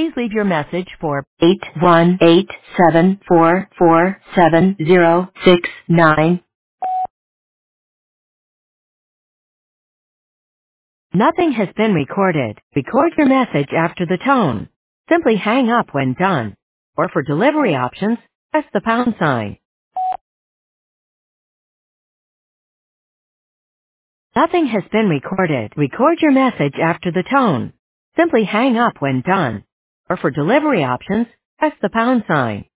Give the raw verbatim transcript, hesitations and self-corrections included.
Please leave your message for eight one eight seven four four seven zero six nine. Nothing has been recorded. Record your message after the tone. Simply hang up when done. Or for delivery options, press the pound sign. Nothing has been recorded. Record your message after the tone. Simply hang up when done. Or for delivery options, press the pound sign.